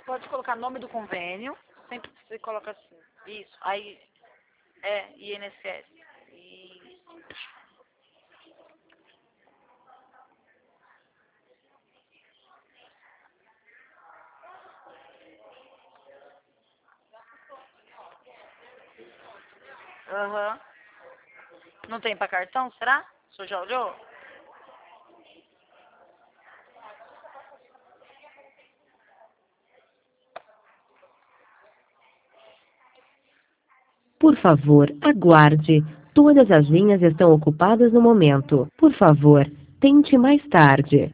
pode colocar nome do convênio, sempre você coloca assim, isso, aí INSS. Isso. Aham. Não tem para cartão, será? O senhor já olhou? Por favor, aguarde. Todas as linhas estão ocupadas no momento. Por favor, tente mais tarde.